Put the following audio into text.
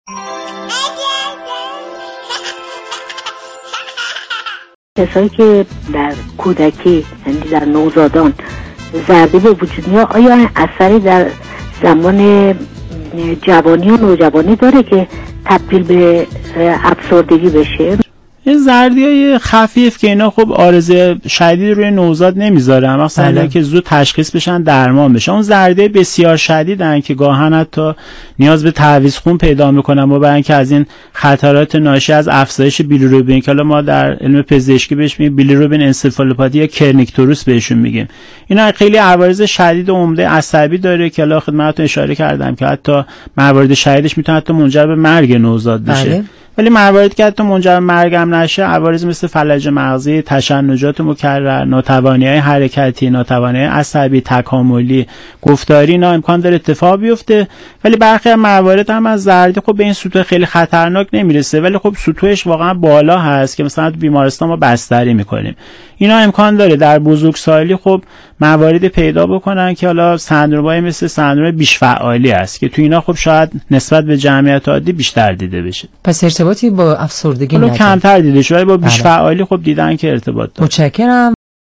کسایی که در کودکی یعنی در نوزادان ضربه به وجود میاد، آیا اثری در زمان جوانی و نوجوانی داره که تبدیل به افسردگی بشه؟ این زردیای خفیف که اینا خب عارضه شدید روی نوزاد نمیذاره، مثلا که زود تشخیص بشن درمان بشه. اون زردیای بسیار شدیدن که گاهن حتی نیاز به تعویض خون پیدا میکنن و برای اینکه از این خطرات ناشی از افزایش بیلیروبین که حالا ما در علم پزشکی بهش میگیم بیلیروبین انسفالوپاتی یا کرنیکتوروس بهشون میگیم، اینا خیلی عوارض شدید و عمده عصبی داره که حالا خدمتتون اشاره کردم که حتی موارد شدیدش میتونه حتی منجر به مرگ نوزاد بشه. ولی مواردی که حتی منجر به مرگ هم نشه، عوارض مثل فلج مغزی، تشنجات مکرر، ناتوانی‌های حرکتی، ناتوانی‌های عصبی، تکاملی، گفتاری، اینا امکان داره اتفاق بیفته. ولی برخی از موارد هم از زردی خب به این سطوح خیلی خطرناک نمیرسه، ولی خب سطوحش واقعا بالا هست که مثلا تو بیمارستان ما بستری میکنیم. اینا امکان داره در بزرگسالی خب موارد پیدا بکنن که حالا سندرم‌های مثل سندرم بیش‌فعالی است که تو اینا خب شاید نسبت به جمعیت عادی بیشتر دیده بشه. پس ارتباطی با افسردگی نداره. کمتر دیده شده، ولی با بیش‌فعالی خب دیدن که ارتباط داره. متشکرم.